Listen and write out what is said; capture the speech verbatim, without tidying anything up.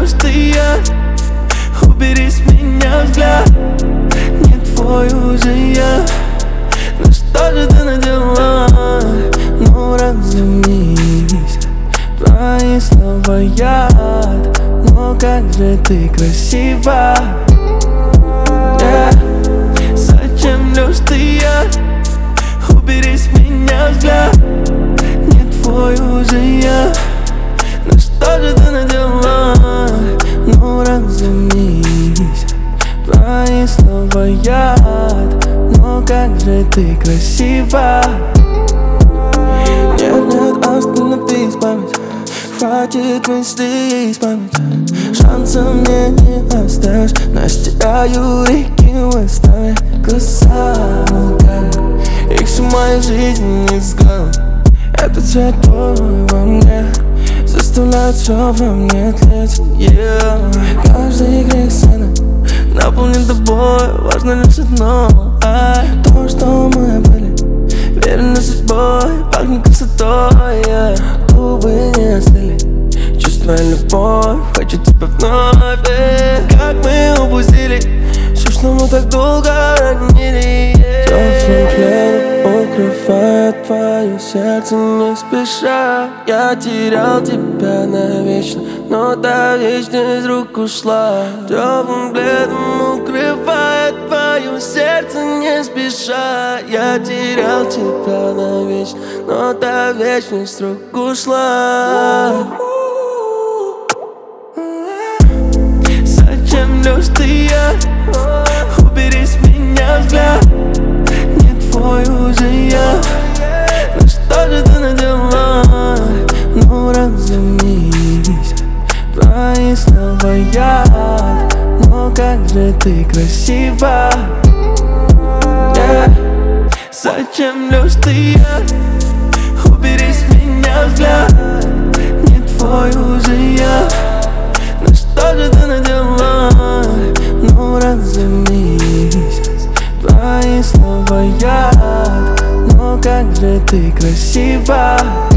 что я. Убери с меня взгляд, не твой уже я. Ну что же ты надела? Ну разумись, твои слова яд. Но как же ты красива, yeah. Зачем лишь ты я? Убери с меня взгляд, не твой уже я. Ну что же ты надела? Ну разумись, твои слова яд. Но как же ты красива. Нет, нет, остановись, память. Хватит мыслей из памяти. Шанса мне не оставишь. Настираю реки в оставе. Глаза вулкан, их всю мою жизнь не сгал. Этот цвет твой во мне заставляет все во мне тлеть, yeah. Каждый грех сцены наполнен тобой. Важно лишь одно, ай. То, что мы были верены судьбой. Пахнет красотой, yeah. Губы не остыли, чувствуя любовь. Хочу тебя вновь, yeah. Как мы упустили все, что мы так долго ранили, yeah. Теплым пледом укрывает твое сердце не спеша. Я терял тебя навечно, но та вечность из рук ушла. Теплым пледом укрывает твое сердце не спеша. Я терял тебя навечно, но та вечность из рук ушла. Зачем лишь ты я? Убери с меня взгляд, не твой уже я. Ну что же ты надела? Ну разумись, твои слова яд. Но как же ты красива, yeah. Зачем лишь ты я? Убери с меня взгляд, не твой уже я. Ну что же ты надела? Ну разумись, твои слова яд. Но как же ты красива.